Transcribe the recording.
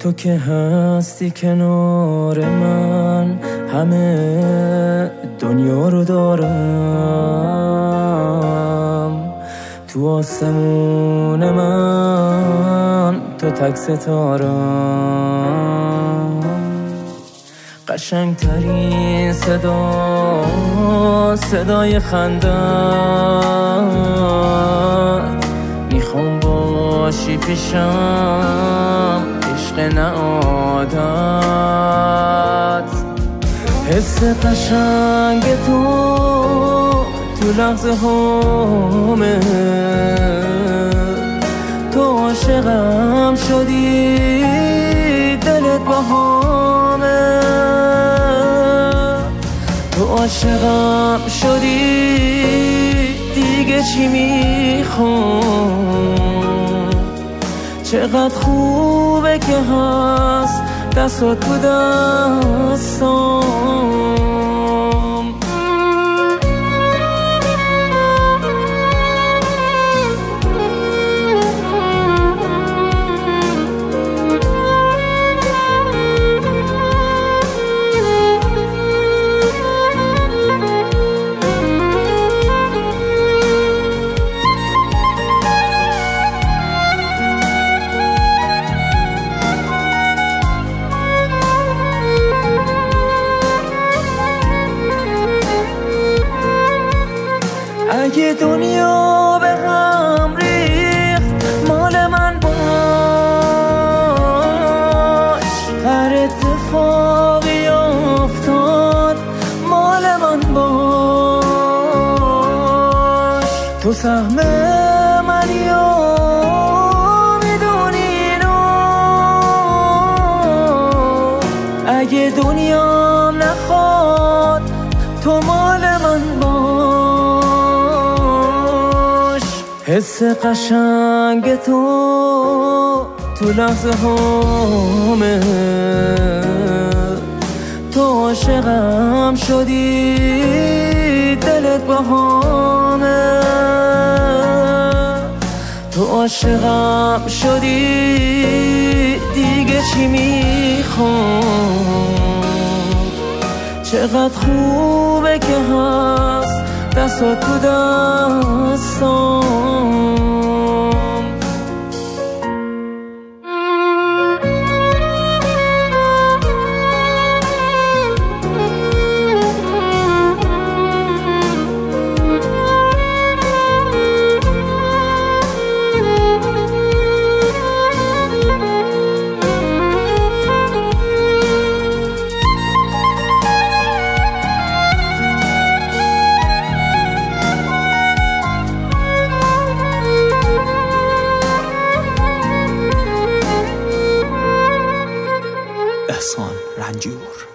تو که هستی کنار من همه دنیا رو دارم. تو آسمون من تو تک ستارم. قشنگترین صدای خندت. میخوام باشی پیشم عشق نه عادت. حس قشنگ تو لحظه هامه. تو عاشقم شدی دلت باهامه. تو عاشقم شدی دیگه چی میخوام. چقدر خوبه که هست دستات تو دستام. اگه دنیا به هم ریخت مال من باش. هر اتفاقی افتاد مال من باش. تو سهم منی و میدونی اینو. اگه دنیام نخواد تو مال من باش. حس قشنگ تو لحظه هامه. تو عاشقم شدی دلت باهامه. تو عاشقم شدی دیگه چی میخوام. چقدر خوبه که هست دستات تو دستام. احسان رنجور.